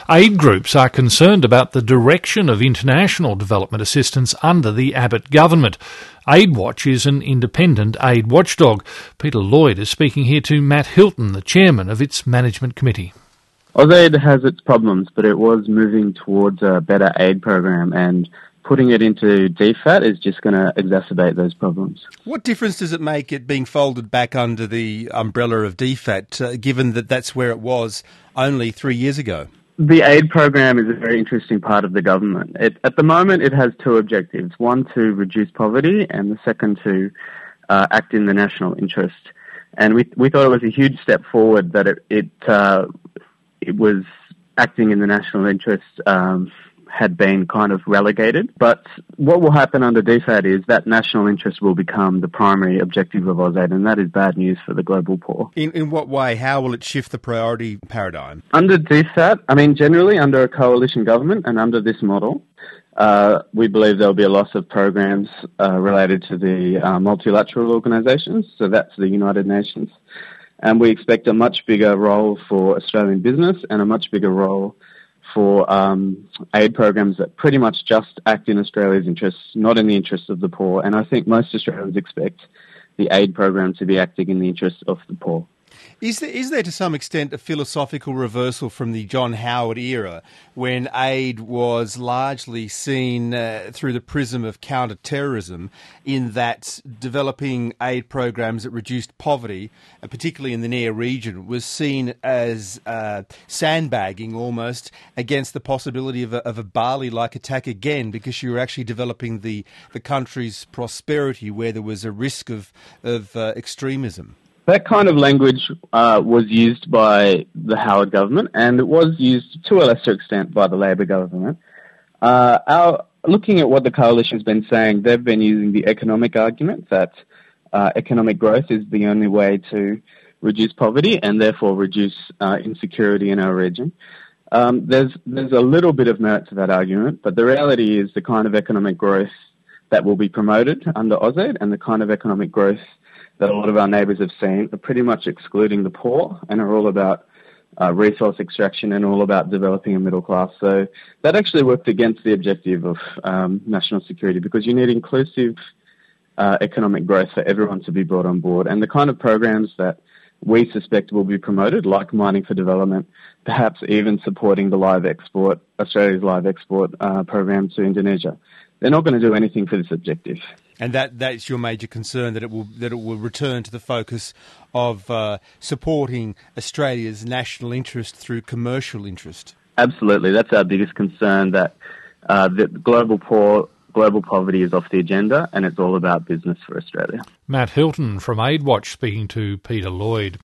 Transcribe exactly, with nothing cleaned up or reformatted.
Aid groups are concerned about the direction of international development assistance under the Abbott government. AidWatch is an independent aid watchdog. Peter Lloyd is speaking here to Matt Hilton, the chairman of its management committee. AusAid has its problems, but it was moving towards a better aid program, and putting it into D FAT is just going to exacerbate those problems. What difference does it make it being folded back under the umbrella of D FAT, uh, given that that's where it was only three years ago? The aid program is a very interesting part of the government. It, at the moment, it has two objectives. One, to reduce poverty, and the second, to uh, act in the national interest. And we we thought it was a huge step forward that it it, uh, it was acting in the national interest um, had been kind of relegated. But what will happen under D FAT is that national interest will become the primary objective of AusAid, and that is bad news for the global poor. In in what way? How will it shift the priority paradigm? Under D FAT, I mean, generally under a coalition government and under this model, uh, we believe there will be a loss of programs uh, related to the uh, multilateral organisations, so that's the United Nations. And we expect a much bigger role for Australian business and a much bigger role for um, aid programs that pretty much just act in Australia's interests, not in the interests of the poor. And I think most Australians expect the aid program to be acting in the interests of the poor. Is there, is there to some extent a philosophical reversal from the John Howard era, when aid was largely seen uh, through the prism of counter-terrorism, in that developing aid programs that reduced poverty, uh, particularly in the near region, was seen as uh, sandbagging almost against the possibility of a, of a Bali-like attack again, because you were actually developing the, the country's prosperity where there was a risk of, of uh, extremism? That kind of language uh, was used by the Howard government, and it was used to a lesser extent by the Labor government. Uh, our, looking at what the coalition's been saying, they've been using the economic argument that uh, economic growth is the only way to reduce poverty and therefore reduce uh, insecurity in our region. Um, there's there's a little bit of merit to that argument, but the reality is the kind of economic growth that will be promoted under AusAid and the kind of economic growth that a lot of our neighbours have seen are pretty much excluding the poor and are all about uh, resource extraction and all about developing a middle class. So that actually worked against the objective of um, national security, because you need inclusive uh, economic growth for everyone to be brought on board. And the kind of programs that we suspect will be promoted, like Mining for Development, perhaps even supporting the live export, Australia's live export uh, program to Indonesia, they're not going to do anything for this objective. And that that's your major concern, that it will that it will return to the focus of uh, supporting Australia's national interest through commercial interest. Absolutely, that's our biggest concern. That uh, the global poor, global poverty is off the agenda, and it's all about business for Australia. Matt Hilton from AidWatch speaking to Peter Lloyd.